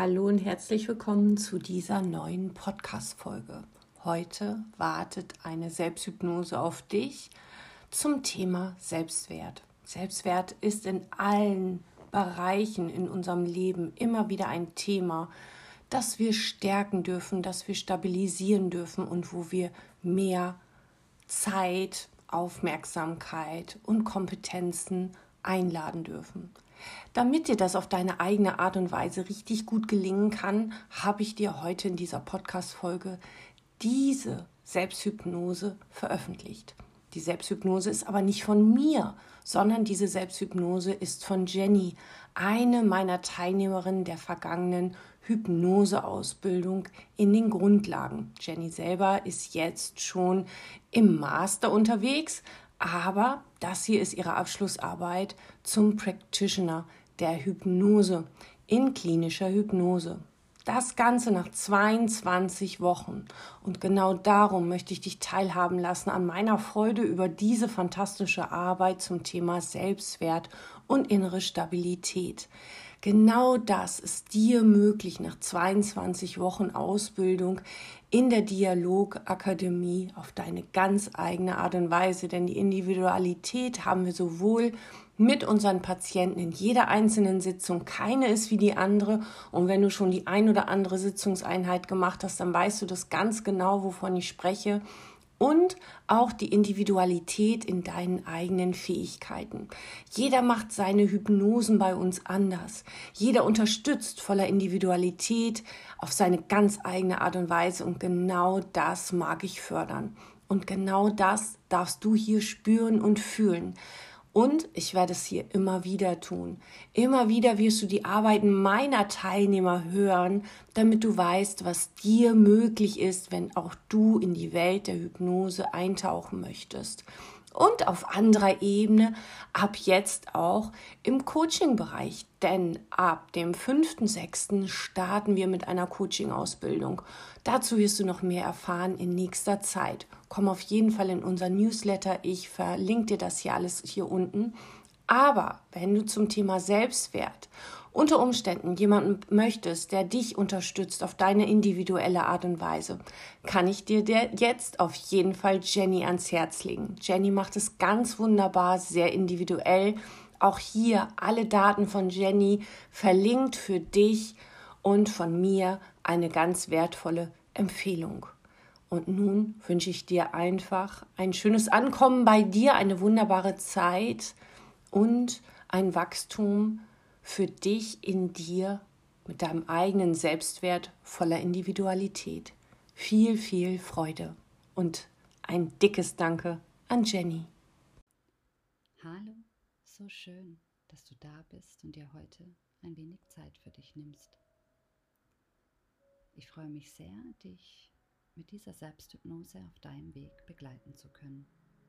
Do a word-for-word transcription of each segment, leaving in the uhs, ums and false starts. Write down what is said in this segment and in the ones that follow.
Hallo und herzlich willkommen zu dieser neuen Podcast-Folge. Heute wartet eine Selbsthypnose auf dich zum Thema Selbstwert. Selbstwert ist in allen Bereichen in unserem Leben immer wieder ein Thema, das wir stärken dürfen, das wir stabilisieren dürfen und wo wir mehr Zeit, Aufmerksamkeit und Kompetenzen einladen dürfen. Damit dir das auf deine eigene Art und Weise richtig gut gelingen kann, habe ich dir heute in dieser Podcast-Folge diese Selbsthypnose veröffentlicht. Die Selbsthypnose ist aber nicht von mir, sondern diese Selbsthypnose ist von Jenny, eine meiner Teilnehmerinnen der vergangenen Hypnoseausbildung in den Grundlagen. Jenny selber ist jetzt schon im Master unterwegs, aber das hier ist ihre Abschlussarbeit zum Practitioner der Hypnose in klinischer Hypnose. Das Ganze nach zweiundzwanzig Wochen. Und genau darum möchte ich dich teilhaben lassen an meiner Freude über diese fantastische Arbeit zum Thema Selbstwert und innere Stabilität. Genau das ist dir möglich nach zweiundzwanzig Wochen Ausbildung in der Dialogakademie auf deine ganz eigene Art und Weise. Denn die Individualität haben wir sowohl mit unseren Patienten in jeder einzelnen Sitzung. Keine ist wie die andere. Und wenn du schon die ein oder andere Sitzungseinheit gemacht hast, dann weißt du das ganz genau, wovon ich spreche. Und auch die Individualität in deinen eigenen Fähigkeiten. Jeder macht seine Hypnosen bei uns anders. Jeder unterstützt voller Individualität auf seine ganz eigene Art und Weise. Und genau das mag ich fördern. Und genau das darfst du hier spüren und fühlen. Und ich werde es hier immer wieder tun. Immer wieder wirst du die Arbeiten meiner Teilnehmer hören, damit du weißt, was dir möglich ist, wenn auch du in die Welt der Hypnose eintauchen möchtest. Und auf anderer Ebene ab jetzt auch im Coaching-Bereich. Denn ab dem fünften sechsten starten wir mit einer Coaching-Ausbildung. Dazu wirst du noch mehr erfahren in nächster Zeit. Komm auf jeden Fall in unser Newsletter. Ich verlinke dir das hier alles hier unten. Aber wenn du zum Thema Selbstwert unter Umständen jemanden möchtest, der dich unterstützt auf deine individuelle Art und Weise, kann ich dir jetzt auf jeden Fall Jenny ans Herz legen. Jenny macht es ganz wunderbar, sehr individuell. Auch hier alle Daten von Jenny verlinkt für dich und von mir eine ganz wertvolle Empfehlung. Und nun wünsche ich dir einfach ein schönes Ankommen bei dir, eine wunderbare Zeit und ein Wachstum für dich in dir mit deinem eigenen Selbstwert voller Individualität. Viel, viel Freude und ein dickes Danke an Jenny. Hallo, so schön, dass du da bist und dir heute ein wenig Zeit für dich nimmst. Ich freue mich sehr, dich mit dieser Selbsthypnose auf deinem Weg begleiten zu können.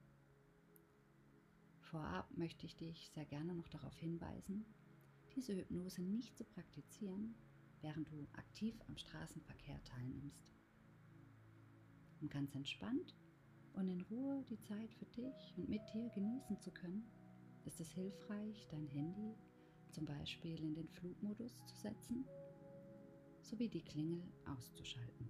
Vorab möchte ich dich sehr gerne noch darauf hinweisen, diese Hypnose nicht zu praktizieren, während du aktiv am Straßenverkehr teilnimmst. Um ganz entspannt und in Ruhe die Zeit für dich und mit dir genießen zu können, ist es hilfreich, dein Handy zum Beispiel in den Flugmodus zu setzen, sowie die Klingel auszuschalten.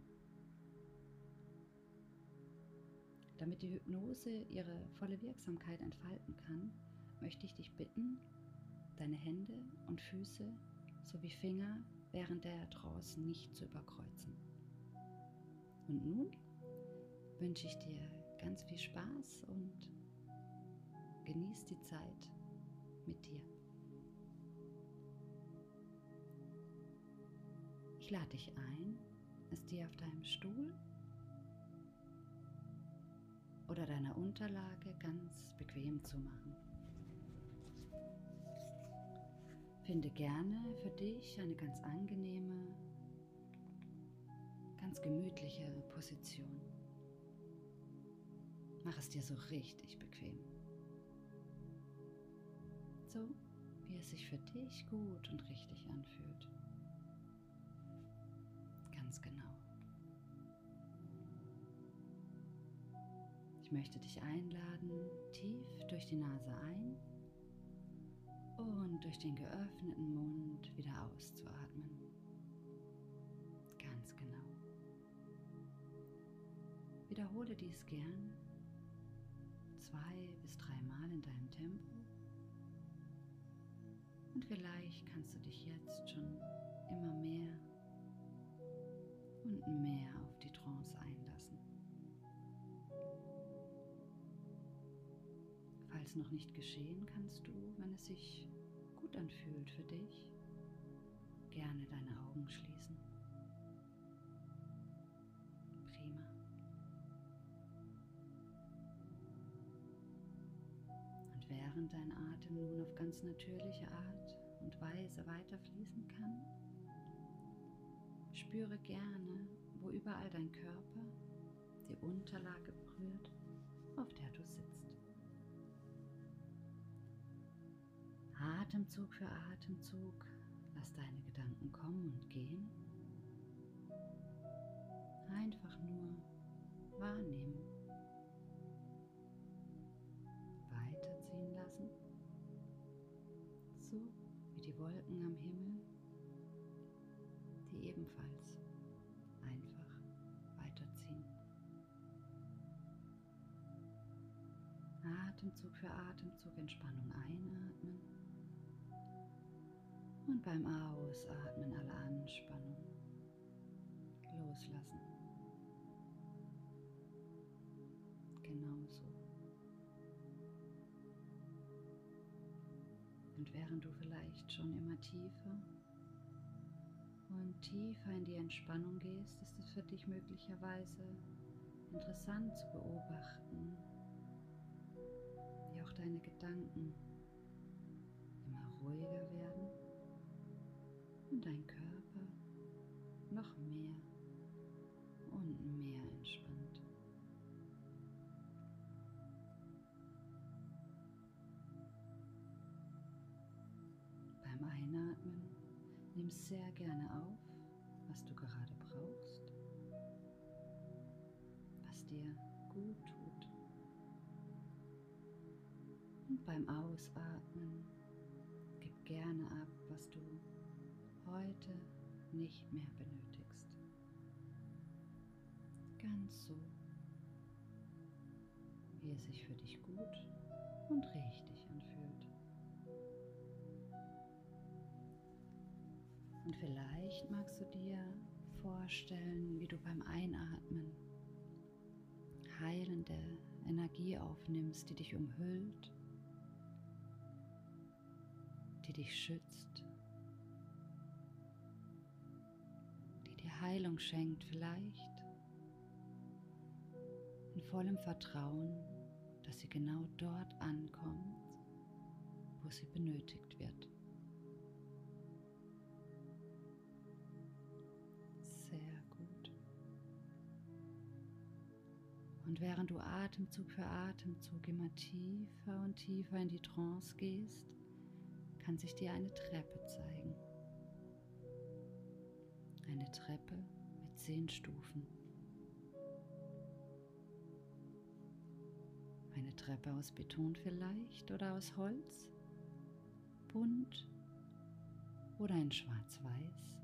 Damit die Hypnose ihre volle Wirksamkeit entfalten kann, möchte ich dich bitten, deine Hände und Füße sowie Finger während der Trance nicht zu überkreuzen. Und nun wünsche ich dir ganz viel Spaß und genieß die Zeit mit dir. Ich lade dich ein, es dir auf deinem Stuhl oder deiner Unterlage ganz bequem zu machen. Finde gerne für dich eine ganz angenehme, ganz gemütliche Position. Mach es dir so richtig bequem. So, wie es sich für dich gut und richtig anfühlt. Ganz genau. Ich möchte dich einladen, tief durch die Nase ein und durch den geöffneten Mund wieder auszuatmen. Wiederhole dies gern zwei bis dreimal in deinem Tempo. Und vielleicht kannst du dich jetzt schon immer mehr und mehr auf die Trance einlassen. Falls noch nicht geschehen, kannst du, wenn es sich gut anfühlt für dich, gerne deine Augen schließen. Prima. Und während dein Atem nun auf ganz natürliche Art und Weise weiterfließen kann, spüre gerne, wo überall dein Körper die Unterlage berührt, auf der du sitzt. Atemzug für Atemzug, lass deine Gedanken kommen und gehen. Einfach nur wahrnehmen. Weiterziehen lassen, so wie die Wolken am Himmel, die ebenfalls einfach weiterziehen. Atemzug für Atemzug Entspannung einatmen und beim Ausatmen alle Anspannung loslassen. Genauso. Und während du vielleicht schon immer tiefer und tiefer in die Entspannung gehst, ist es für dich möglicherweise interessant zu beobachten, wie auch deine Gedanken immer ruhiger werden und dein Körper noch mehr und mehr entspannt. Beim Einatmen nimm sehr gerne auf, was du gerade brauchst, was dir gut tut. Und beim Ausatmen gib gerne ab, was du heute nicht mehr benötigst. Ganz so, wie es sich für dich gut und richtig anfühlt. Und vielleicht magst du dir vorstellen, wie du beim Einatmen heilende Energie aufnimmst, die dich umhüllt, die dich schützt, die dir Heilung schenkt, vielleicht in vollem Vertrauen, dass sie genau dort ankommt, wo sie benötigt wird. Sehr gut. Und während du Atemzug für Atemzug immer tiefer und tiefer in die Trance gehst, kann sich dir eine Treppe zeigen. Eine Treppe mit zehn Stufen. Eine Treppe aus Beton vielleicht oder aus Holz, bunt oder in schwarz-weiß.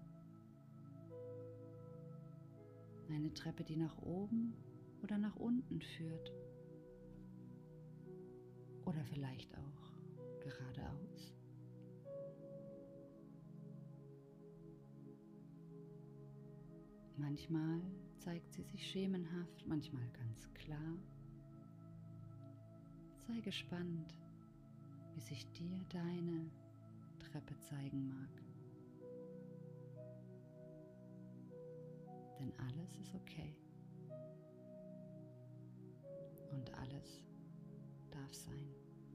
Eine Treppe, die nach oben oder nach unten führt. Oder vielleicht auch geradeaus. Manchmal zeigt sie sich schemenhaft, manchmal ganz klar. Sei gespannt, wie sich dir deine Treppe zeigen mag. Denn alles ist okay. Und alles darf sein.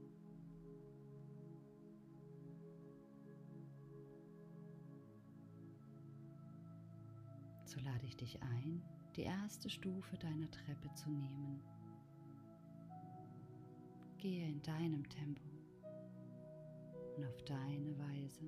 So lade ich dich ein, die erste Stufe deiner Treppe zu nehmen. Gehe in deinem Tempo und auf deine Weise.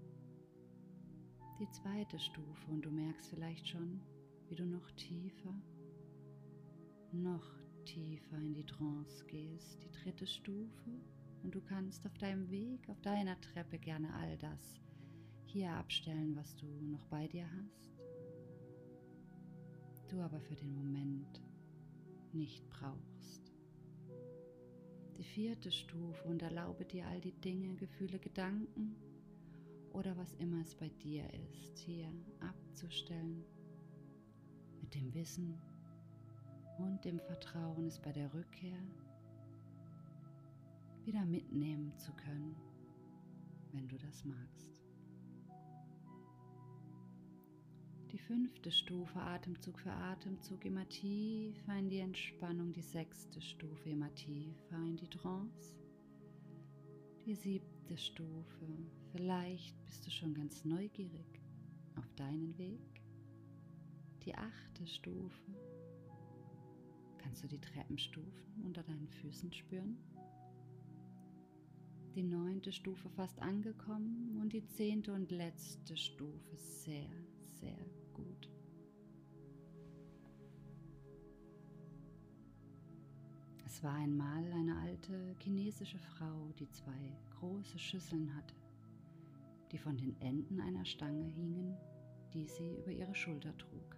Die zweite Stufe und du merkst vielleicht schon, wie du noch tiefer, noch tiefer in die Trance gehst. Die dritte Stufe und du kannst auf deinem Weg, auf deiner Treppe gerne all das hier abstellen, was du noch bei dir hast. Du aber für den Moment nicht brauchst. Die vierte Stufe, und erlaube dir all die Dinge, Gefühle, Gedanken oder was immer es bei dir ist, hier abzustellen, mit dem Wissen und dem Vertrauen, es bei der Rückkehr wieder mitnehmen zu können, wenn du das magst. Die fünfte Stufe, Atemzug für Atemzug, immer tiefer in die Entspannung. Die sechste Stufe, immer tiefer in die Trance. Die siebte Stufe, vielleicht bist du schon ganz neugierig auf deinen Weg. Die achte Stufe, kannst du die Treppenstufen unter deinen Füßen spüren? Die neunte Stufe fast angekommen und die zehnte und letzte Stufe sehr, sehr gut. Es war einmal eine alte chinesische Frau, die zwei große Schüsseln hatte, die von den Enden einer Stange hingen, die sie über ihre Schulter trug.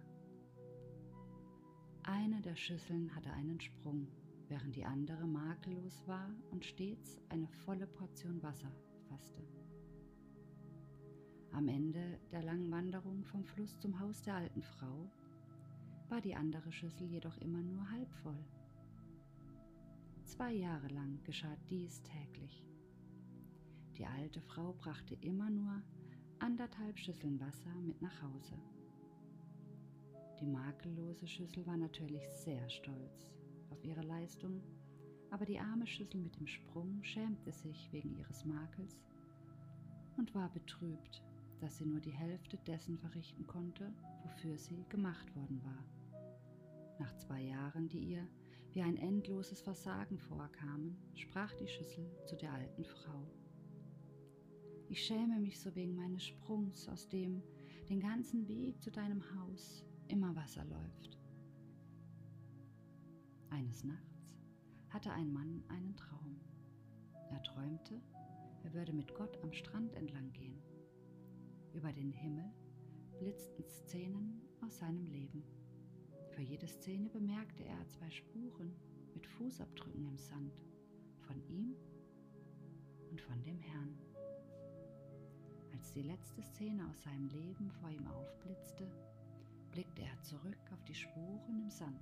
Eine der Schüsseln hatte einen Sprung, während die andere makellos war und stets eine volle Portion Wasser fasste. Am Ende der langen Wanderung vom Fluss zum Haus der alten Frau war die andere Schüssel jedoch immer nur halb voll. Zwei Jahre lang geschah dies täglich. Die alte Frau brachte immer nur anderthalb Schüsseln Wasser mit nach Hause. Die makellose Schüssel war natürlich sehr stolz auf ihre Leistung, aber die arme Schüssel mit dem Sprung schämte sich wegen ihres Makels und war betrübt, dass sie nur die Hälfte dessen verrichten konnte, wofür sie gemacht worden war. Nach zwei Jahren, die ihr wie ein endloses Versagen vorkamen, sprach die Schüssel zu der alten Frau: Ich schäme mich so wegen meines Sprungs, aus dem den ganzen Weg zu deinem Haus immer Wasser läuft. Eines Nachts hatte ein Mann einen Traum. Er träumte, er würde mit Gott am Strand entlang gehen. Über den Himmel blitzten Szenen aus seinem Leben. Für jede Szene bemerkte er zwei Spuren mit Fußabdrücken im Sand, von ihm und von dem Herrn. Als die letzte Szene aus seinem Leben vor ihm aufblitzte, blickte er zurück auf die Spuren im Sand.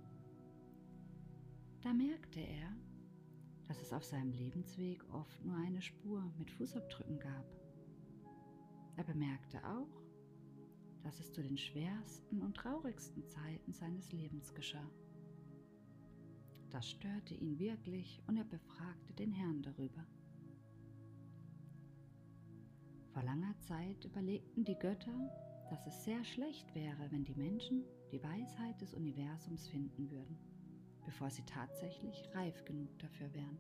Da merkte er, dass es auf seinem Lebensweg oft nur eine Spur mit Fußabdrücken gab. Er bemerkte auch, dass es zu den schwersten und traurigsten Zeiten seines Lebens geschah. Das störte ihn wirklich und er befragte den Herrn darüber. Vor langer Zeit überlegten die Götter, dass es sehr schlecht wäre, wenn die Menschen die Weisheit des Universums finden würden, bevor sie tatsächlich reif genug dafür wären.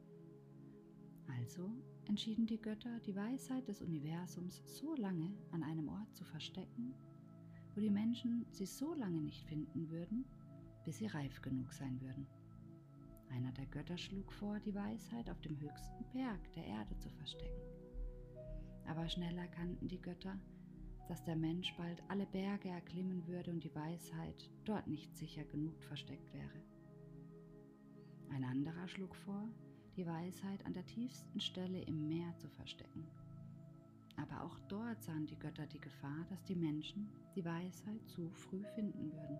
Also entschieden die Götter, die Weisheit des Universums so lange an einem Ort zu verstecken, wo die Menschen sie so lange nicht finden würden, bis sie reif genug sein würden. Einer der Götter schlug vor, die Weisheit auf dem höchsten Berg der Erde zu verstecken. Aber schnell erkannten die Götter, dass der Mensch bald alle Berge erklimmen würde und die Weisheit dort nicht sicher genug versteckt wäre. Ein anderer schlug vor, die Weisheit an der tiefsten Stelle im Meer zu verstecken. Aber auch dort sahen die Götter die Gefahr, dass die Menschen die Weisheit zu früh finden würden.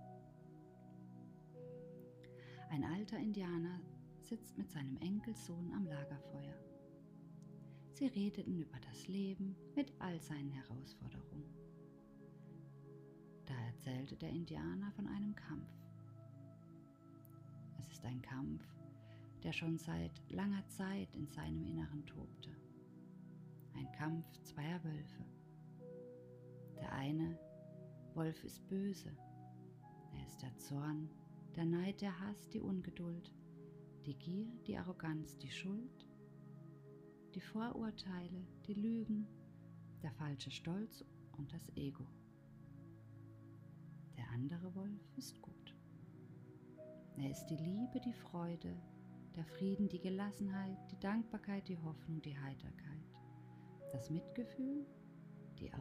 Ein alter Indianer sitzt mit seinem Enkelsohn am Lagerfeuer. Sie redeten über das Leben mit all seinen Herausforderungen. Da erzählte der Indianer von einem Kampf. Es ist ein Kampf, der schon seit langer Zeit in seinem Inneren tobte. Ein Kampf zweier Wölfe. Der eine Wolf ist böse. Er ist der Zorn, der Neid, der Hass, die Ungeduld, die Gier, die Arroganz, die Schuld, die Vorurteile, die Lügen, der falsche Stolz und das Ego. Der andere Wolf ist gut. Er ist die Liebe, die Freude, der Frieden, die Gelassenheit, die Dankbarkeit, die Hoffnung, die Heiterkeit, das Mitgefühl, die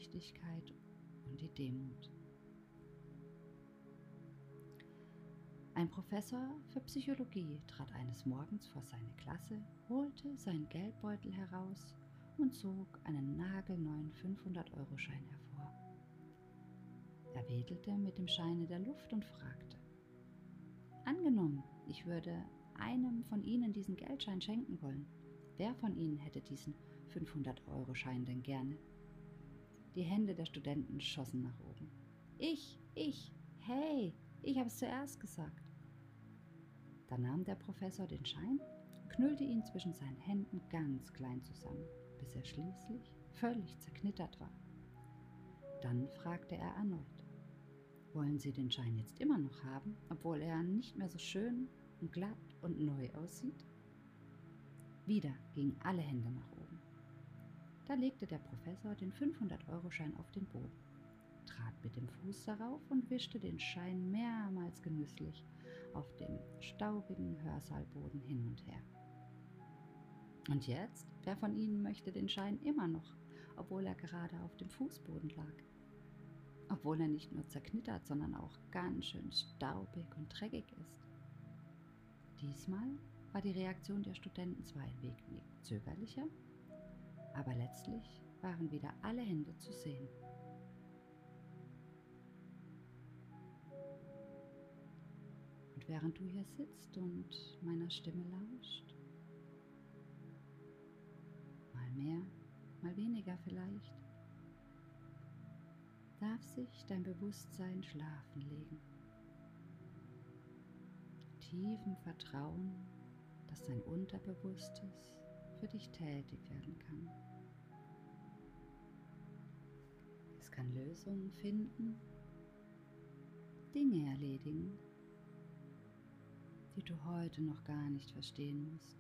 Aufrichtigkeit und die Demut. Ein Professor für Psychologie trat eines Morgens vor seine Klasse, holte seinen Geldbeutel heraus und zog einen nagelneuen fünfhundert-Euro-Schein hervor. Er wedelte mit dem Schein in der Luft und fragte: Angenommen, ich würde einem von Ihnen diesen Geldschein schenken wollen. Wer von Ihnen hätte diesen fünfhundert-Euro-Schein denn gerne? Die Hände der Studenten schossen nach oben. Ich, ich, hey, ich habe es zuerst gesagt. Dann nahm der Professor den Schein, knüllte ihn zwischen seinen Händen ganz klein zusammen, bis er schließlich völlig zerknittert war. Dann fragte er erneut: Wollen Sie den Schein jetzt immer noch haben, obwohl er nicht mehr so schön und glatt und neu aussieht? Wieder gingen alle Hände nach oben. Da legte der Professor den fünfhundert-Euro-Schein auf den Boden, trat mit dem Fuß darauf und wischte den Schein mehrmals genüsslich auf dem staubigen Hörsaalboden hin und her. Und jetzt, wer von Ihnen möchte den Schein immer noch, obwohl er gerade auf dem Fußboden lag? Obwohl er nicht nur zerknittert, sondern auch ganz schön staubig und dreckig ist. Diesmal war die Reaktion der Studenten zwar ein wenig zögerlicher, aber letztlich waren wieder alle Hände zu sehen. Und während du hier sitzt und meiner Stimme lauscht, mal mehr, mal weniger vielleicht, darf sich dein Bewusstsein schlafen legen. Tiefem Vertrauen, dass dein Unterbewusstes für dich tätig werden kann. Es kann Lösungen finden, Dinge erledigen, die du heute noch gar nicht verstehen musst.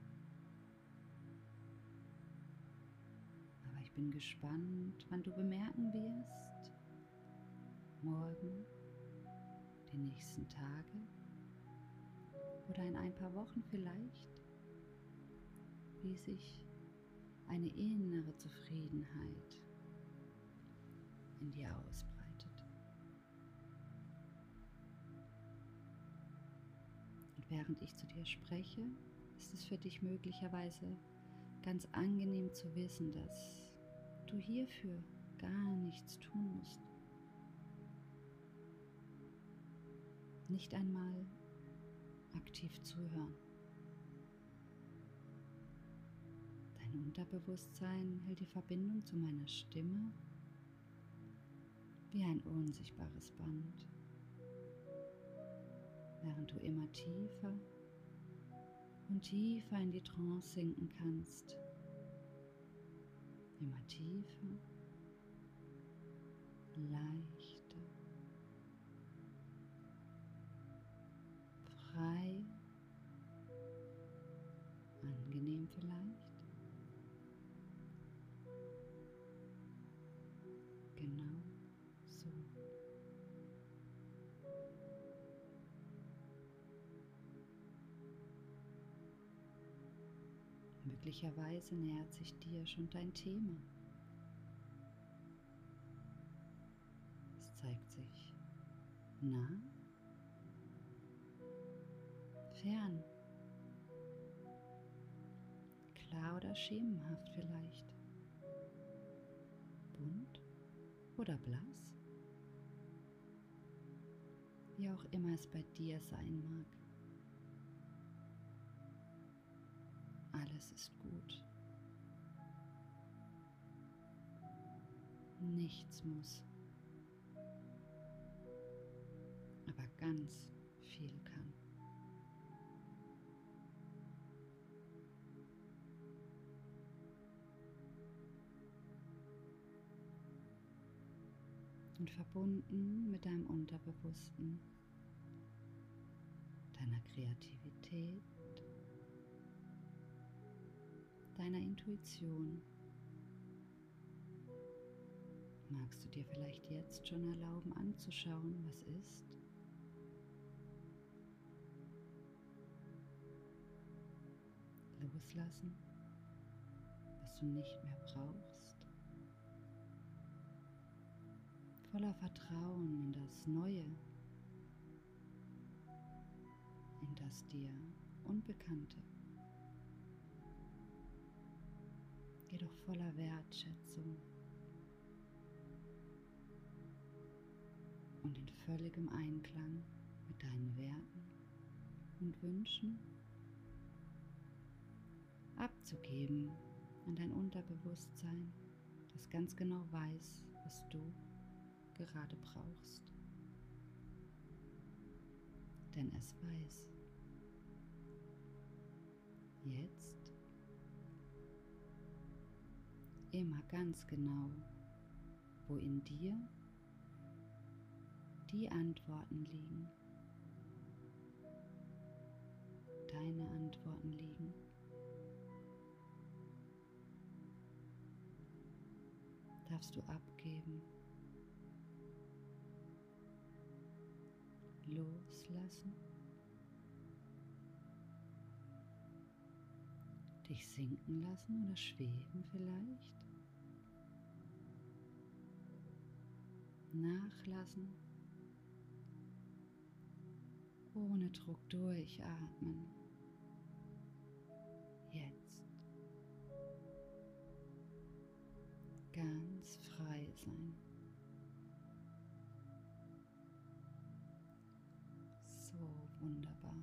Aber ich bin gespannt, wann du bemerken wirst, morgen, die nächsten Tage oder in ein paar Wochen vielleicht, wie sich eine innere Zufriedenheit in dir ausbreitet. Und während ich zu dir spreche, ist es für dich möglicherweise ganz angenehm zu wissen, dass du hierfür gar nichts tun musst. Nicht einmal aktiv zuhören. Dein Unterbewusstsein hält die Verbindung zu meiner Stimme wie ein unsichtbares Band, während du immer tiefer und tiefer in die Trance sinken kannst. Immer tiefer, leichter, frei, angenehm vielleicht. Genau so. Möglicherweise nähert sich dir schon dein Thema. Es zeigt sich nah, fern, klar oder schemenhaft vielleicht, bunt oder blass, wie auch immer es bei dir sein mag. Alles ist gut. Nichts muss. Aber ganz viel kann. Und verbunden mit deinem Unterbewussten, deiner Kreativität, deiner Intuition, magst du dir vielleicht jetzt schon erlauben anzuschauen, was ist, loslassen, was du nicht mehr brauchst, voller Vertrauen in das Neue, das dir Unbekannte, jedoch voller Wertschätzung und in völligem Einklang mit deinen Werten und Wünschen abzugeben an dein Unterbewusstsein, das ganz genau weiß, was du gerade brauchst. Denn es weiß jetzt immer ganz genau, wo in dir die Antworten liegen, deine Antworten liegen. Darfst du abgeben, loslassen, dich sinken lassen oder schweben vielleicht, nachlassen, ohne Druck durchatmen, jetzt ganz frei sein. So wunderbar.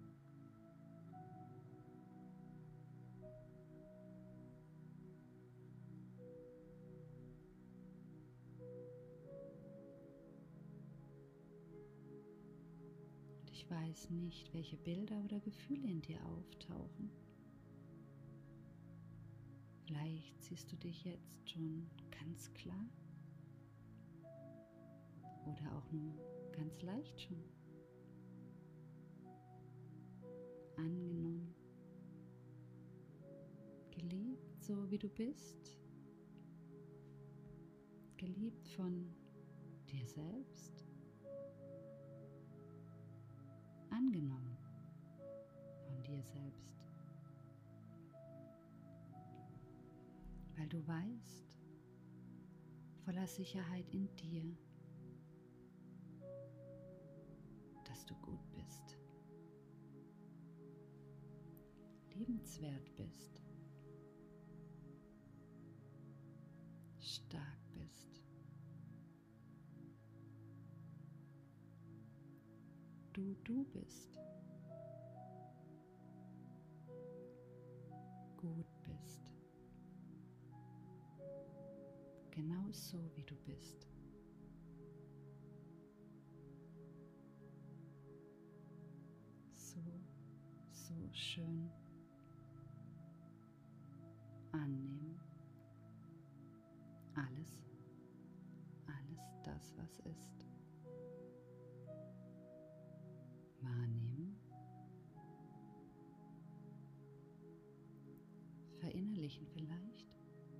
Und ich weiß nicht, welche Bilder oder Gefühle in dir auftauchen. Vielleicht siehst du dich jetzt schon ganz klar oder auch nur ganz leicht schon. Angenommen, geliebt, so wie du bist, geliebt von dir selbst, angenommen von dir selbst, weil du weißt, voller Sicherheit in dir, dass du gut bist, liebenswert bist, stark bist. Du, du bist, gut bist, genau so wie du bist. So, so schön. Annehmen. Alles, alles das, was ist. Wahrnehmen. Verinnerlichen vielleicht.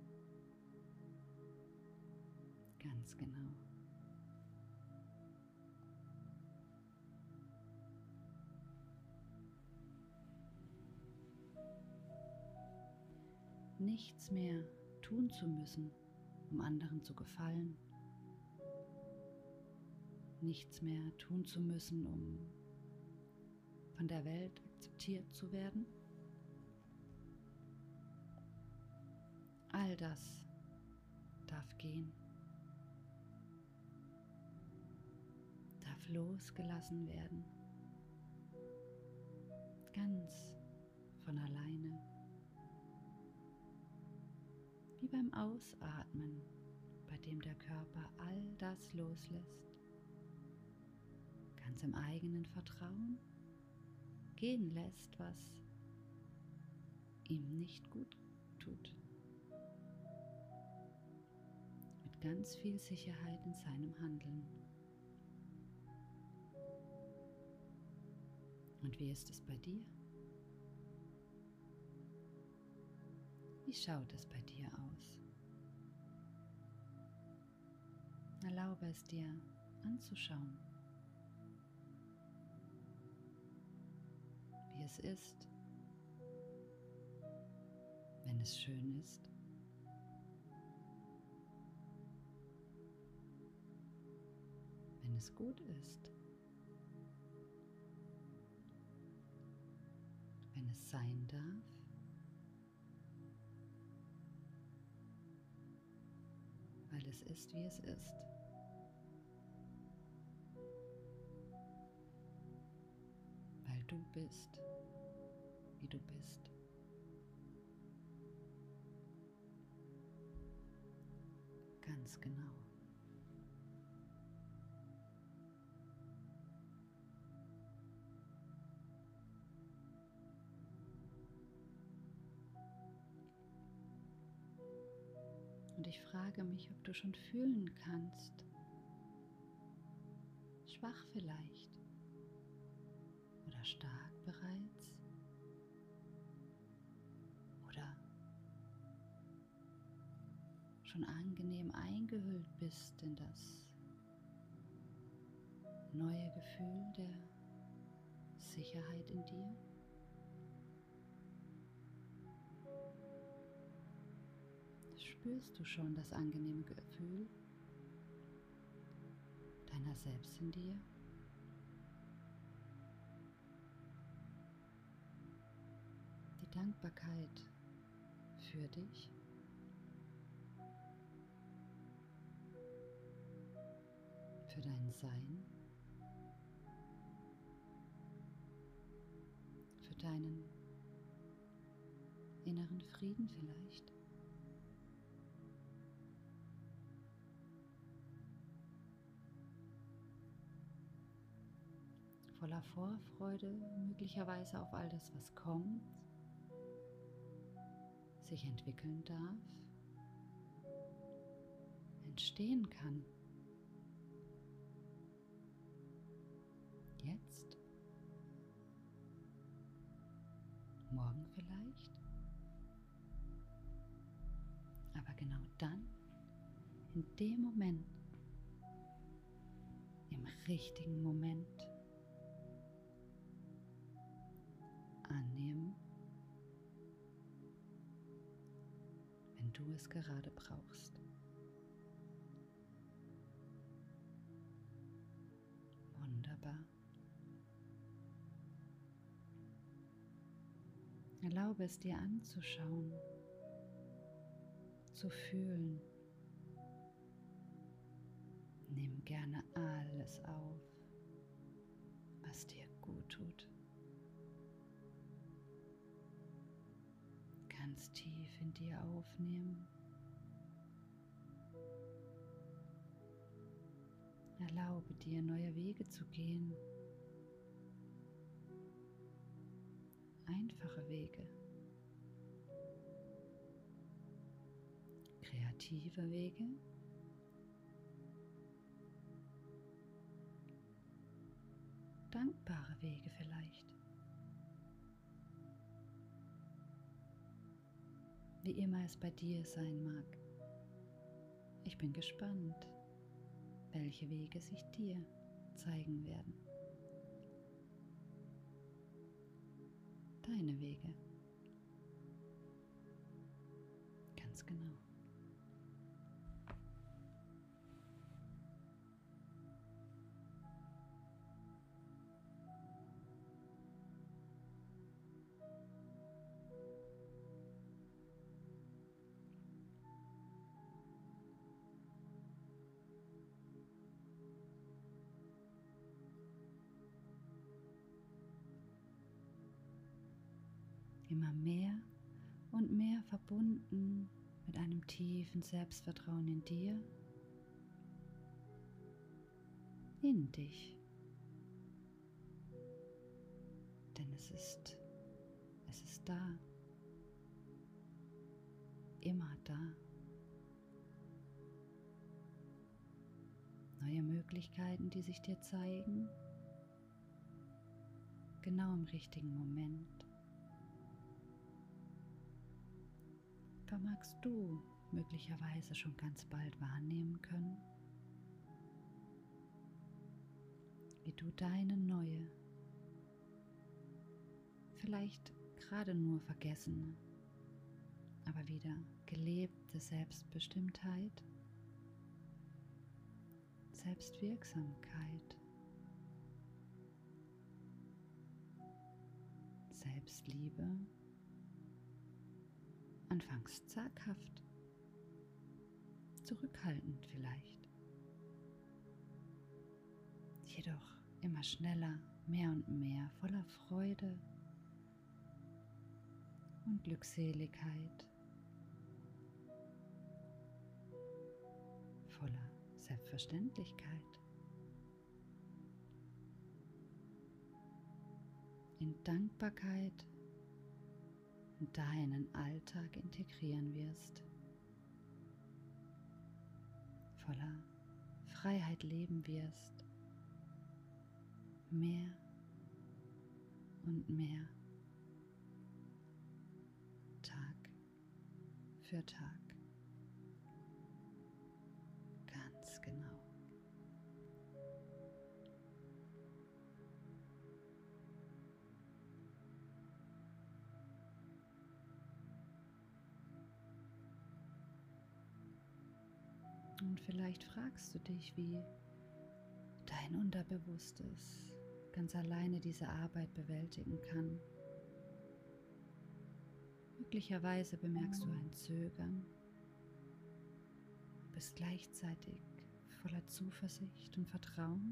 Ganz genau. Nichts mehr tun zu müssen, um anderen zu gefallen. Nichts mehr tun zu müssen, um von der Welt akzeptiert zu werden. All das darf gehen, darf losgelassen werden, ganz von alleine. Wie beim Ausatmen, bei dem der Körper all das loslässt, ganz im eigenen Vertrauen gehen lässt, was ihm nicht gut tut. Mit ganz viel Sicherheit in seinem Handeln. Und wie ist es bei dir? Wie schaut es bei dir aus? Erlaube es dir anzuschauen, wie es ist, wenn es schön ist, wenn es gut ist, es sein darf. Weil es ist, wie es ist. Weil du bist, wie du bist. Ganz genau. Und ich frage mich, ob du schon fühlen kannst, schwach vielleicht oder stark bereits oder schon angenehm eingehüllt bist in das neue Gefühl der Sicherheit in dir. Spürst du schon das angenehme Gefühl deiner selbst in dir? Die Dankbarkeit für dich? Für dein Sein? Für deinen inneren Frieden vielleicht? Voller Vorfreude möglicherweise auf all das, was kommt, sich entwickeln darf, entstehen kann. Jetzt? Morgen vielleicht? Aber genau dann, in dem Moment, im richtigen Moment, annehmen, wenn du es gerade brauchst. Wunderbar. Erlaube es dir anzuschauen, zu fühlen. Nimm gerne alles auf, was dir gut tut. Ganz tief in dir aufnehmen. Erlaube dir, neue Wege zu gehen. Einfache Wege. Kreative Wege. Dankbare Wege vielleicht. Wie immer es bei dir sein mag. Ich bin gespannt, welche Wege sich dir zeigen werden. Deine Wege. Ganz genau. Immer mehr und mehr verbunden mit einem tiefen Selbstvertrauen in dir, in dich. Denn es ist, es ist da, immer da. Neue Möglichkeiten, die sich dir zeigen, genau im richtigen Moment. Vermagst du möglicherweise schon ganz bald wahrnehmen können, wie du deine neue, vielleicht gerade nur vergessene, aber wieder gelebte Selbstbestimmtheit, Selbstwirksamkeit, Selbstliebe, anfangs zaghaft, zurückhaltend vielleicht, jedoch immer schneller, mehr und mehr, voller Freude und Glückseligkeit, voller Selbstverständlichkeit, in Dankbarkeit in deinen Alltag integrieren wirst, voller Freiheit leben wirst, mehr und mehr, Tag für Tag, ganz genau. Und vielleicht fragst du dich, wie dein Unterbewusstes ganz alleine diese Arbeit bewältigen kann. Möglicherweise bemerkst du ein Zögern, bist gleichzeitig voller Zuversicht und Vertrauen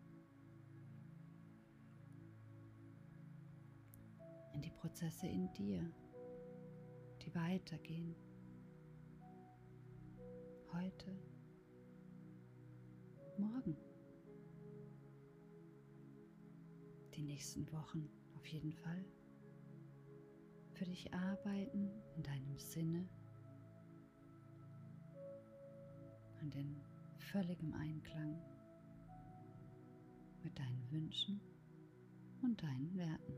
in die Prozesse in dir, die weitergehen. Heute, morgen, die nächsten Wochen auf jeden Fall für dich arbeiten in deinem Sinne und in völligem Einklang mit deinen Wünschen und deinen Werten.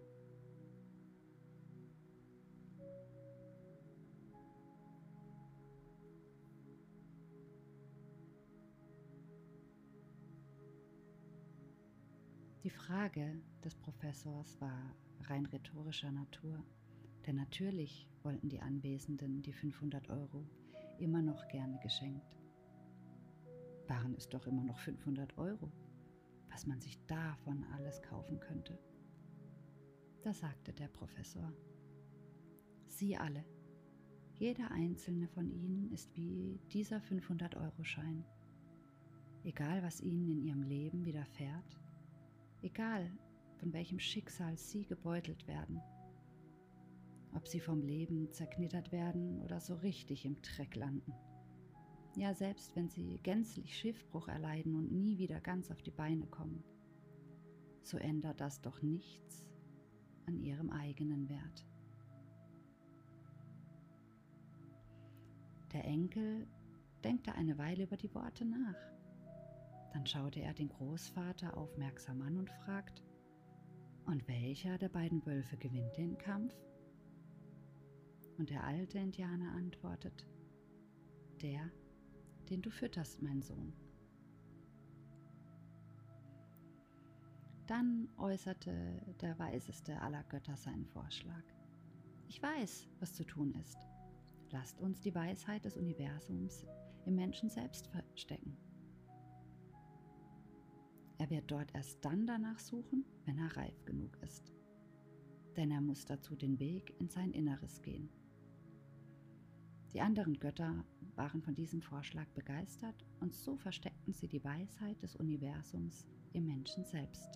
Die Frage des Professors war rein rhetorischer Natur, denn natürlich wollten die Anwesenden die fünfhundert Euro immer noch gerne geschenkt. Waren es doch immer noch fünfhundert Euro, was man sich davon alles kaufen könnte. Da sagte der Professor: Sie alle, jeder einzelne von Ihnen ist wie dieser fünfhundert-Euro-Schein. Egal, was Ihnen in Ihrem Leben widerfährt, egal, von welchem Schicksal Sie gebeutelt werden, ob Sie vom Leben zerknittert werden oder so richtig im Dreck landen. Ja, selbst wenn Sie gänzlich Schiffbruch erleiden und nie wieder ganz auf die Beine kommen, so ändert das doch nichts an Ihrem eigenen Wert. Der Enkel denkte eine Weile über die Worte nach. Dann schaute er den Großvater aufmerksam an und fragt: Und welcher der beiden Wölfe gewinnt den Kampf? Und der alte Indianer antwortet: Der, den du fütterst, mein Sohn. Dann äußerte der Weiseste aller Götter seinen Vorschlag: Ich weiß, was zu tun ist. Lasst uns die Weisheit des Universums im Menschen selbst verstecken. Er wird dort erst dann danach suchen, wenn er reif genug ist. Denn er muss dazu den Weg in sein Inneres gehen. Die anderen Götter waren von diesem Vorschlag begeistert und so versteckten sie die Weisheit des Universums im Menschen selbst.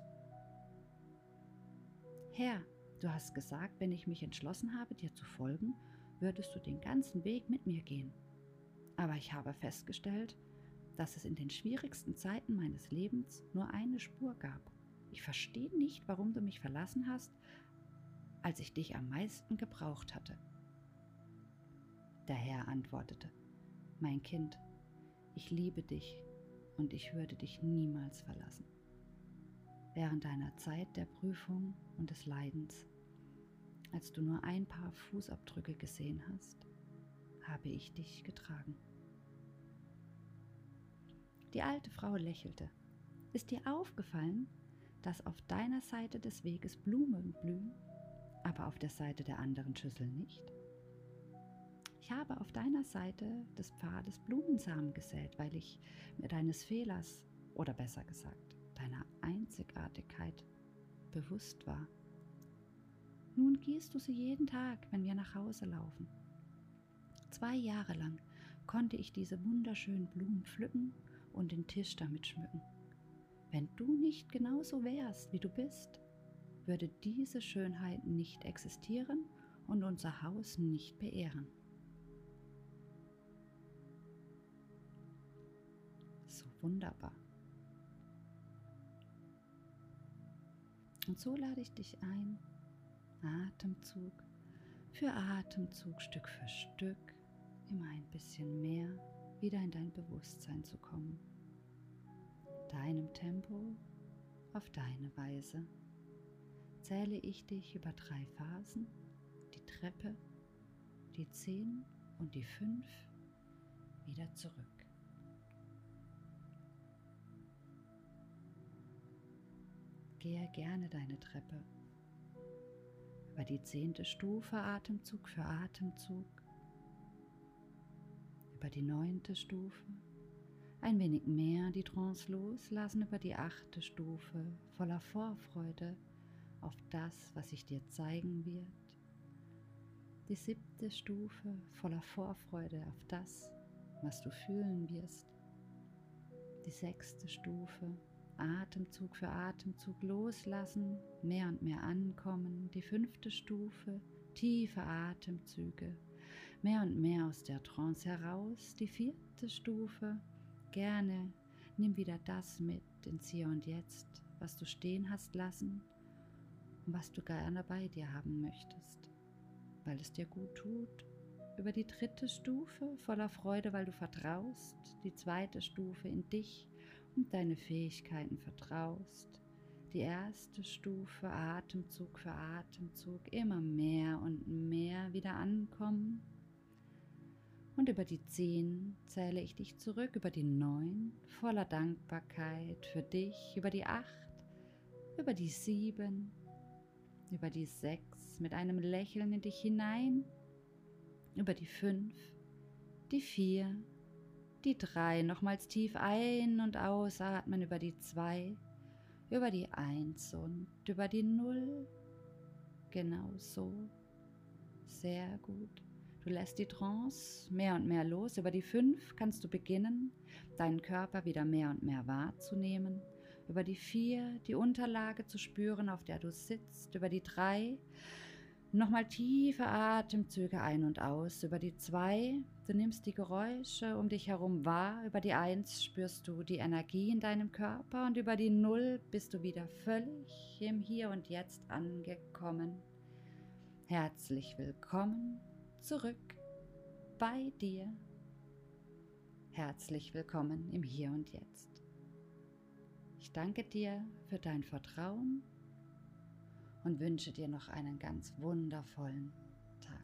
Herr, du hast gesagt, wenn ich mich entschlossen habe, dir zu folgen, würdest du den ganzen Weg mit mir gehen. Aber ich habe festgestellt, dass es in den schwierigsten Zeiten meines Lebens nur eine Spur gab. Ich verstehe nicht, warum du mich verlassen hast, als ich dich am meisten gebraucht hatte. Der Herr antwortete: Mein Kind, ich liebe dich und ich würde dich niemals verlassen. Während deiner Zeit der Prüfung und des Leidens, als du nur ein paar Fußabdrücke gesehen hast, habe ich dich getragen. Die alte Frau lächelte. Ist dir aufgefallen, dass auf deiner Seite des Weges Blumen blühen, aber auf der Seite der anderen Schüssel nicht? Ich habe auf deiner Seite des Pfades Blumensamen gesät, weil ich mir deines Fehlers, oder besser gesagt, deiner Einzigartigkeit bewusst war. Nun gießt du sie jeden Tag, wenn wir nach Hause laufen. Zwei Jahre lang konnte ich diese wunderschönen Blumen pflücken und den Tisch damit schmücken. Wenn du nicht genauso wärst, wie du bist, würde diese Schönheit nicht existieren und unser Haus nicht beehren. So wunderbar. Und so lade ich dich ein, Atemzug für Atemzug, Stück für Stück, immer ein bisschen mehr wieder in dein Bewusstsein zu kommen. Deinem Tempo, auf deine Weise. Zähle ich dich über drei Phasen, die Treppe, die zehn und die fünf, wieder zurück. Gehe gerne deine Treppe. Über die zehnte Stufe Atemzug für Atemzug. Über die neunte Stufe ein wenig mehr die Trance loslassen. Über die achte Stufe voller Vorfreude auf das, was sich dir zeigen wird. Die siebte Stufe voller Vorfreude auf das, was du fühlen wirst. Die sechste Stufe Atemzug für Atemzug loslassen, mehr und mehr ankommen. Die fünfte Stufe, tiefe Atemzüge, mehr und mehr aus der Trance heraus. Die vierte Stufe, gerne nimm wieder das mit ins Hier und Jetzt, was du stehen hast lassen und was du gerne bei dir haben möchtest, weil es dir gut tut. Über die dritte Stufe voller Freude, weil du vertraust. Die zweite Stufe in dich und deine Fähigkeiten vertraust. Die erste Stufe Atemzug für Atemzug, immer mehr und mehr wieder ankommen. Und über die zehn zähle ich dich zurück, über die neun voller Dankbarkeit für dich, über die acht, über die sieben, über die sechs mit einem Lächeln in dich hinein, über die fünf, die vier, die drei, nochmals tief ein- und ausatmen, über die zwei, über die eins und über die null. Genau so. Sehr gut. Du lässt die Trance mehr und mehr los. Über die fünf kannst du beginnen, deinen Körper wieder mehr und mehr wahrzunehmen. Über die vier die Unterlage zu spüren, auf der du sitzt. Über die drei nochmal tiefe Atemzüge ein und aus. Über die zwei, du nimmst die Geräusche um dich herum wahr. Über die eins spürst du die Energie in deinem Körper. Und über die null bist du wieder völlig im Hier und Jetzt angekommen. Herzlich willkommen zurück bei dir. Herzlich willkommen im Hier und Jetzt. Ich danke dir für dein Vertrauen und wünsche dir noch einen ganz wundervollen Tag.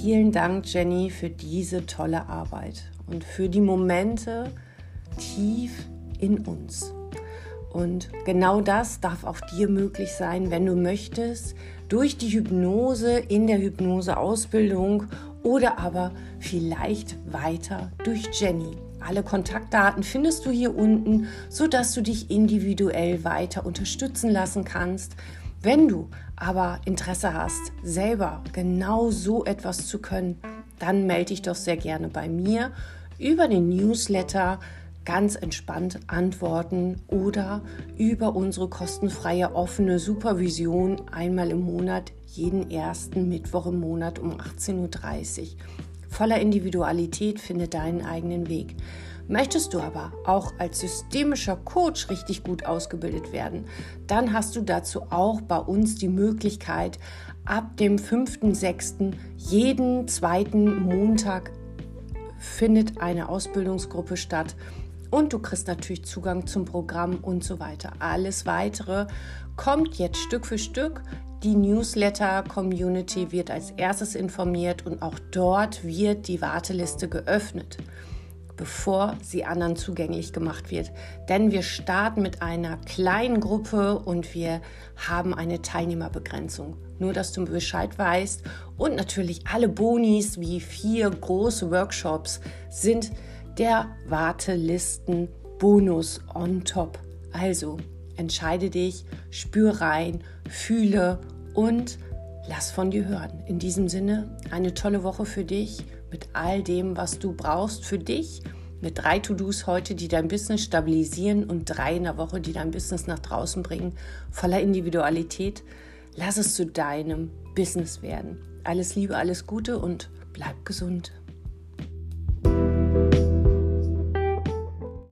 vielen Dank, Jenny, für diese tolle Arbeit und für die Momente tief in uns. Und genau das darf auch dir möglich sein, wenn du möchtest, durch die Hypnose, in der Hypnoseausbildung oder aber vielleicht weiter durch Jenny. Alle Kontaktdaten findest du hier unten, sodass du dich individuell weiter unterstützen lassen kannst. Wenn du aber Interesse hast, selber genau so etwas zu können, dann melde dich doch sehr gerne bei mir über den Newsletter, ganz entspannt antworten oder über unsere kostenfreie offene Supervision einmal im Monat, jeden ersten Mittwoch im Monat um achtzehn Uhr dreißig. Voller Individualität, finde deinen eigenen Weg. Möchtest du aber auch als systemischer Coach richtig gut ausgebildet werden, dann hast du dazu auch bei uns die Möglichkeit, ab dem fünften sechsten jeden zweiten Montag findet eine Ausbildungsgruppe statt und du kriegst natürlich Zugang zum Programm und so weiter. Alles Weitere kommt jetzt Stück für Stück. Die Newsletter-Community wird als erstes informiert und auch dort wird die Warteliste geöffnet, bevor sie anderen zugänglich gemacht wird. Denn wir starten mit einer kleinen Gruppe und wir haben eine Teilnehmerbegrenzung. Nur, dass du Bescheid weißt. Und natürlich alle Bonis wie vier große Workshops sind der Wartelisten-Bonus on top. Also entscheide dich, spür rein, fühle und lass von dir hören. In diesem Sinne, eine tolle Woche für dich mit all dem, was du brauchst für dich. Mit drei To-Dos heute, die dein Business stabilisieren und drei in der Woche, die dein Business nach draußen bringen. Voller Individualität. Lass es zu deinem Business werden. Alles Liebe, alles Gute und bleib gesund.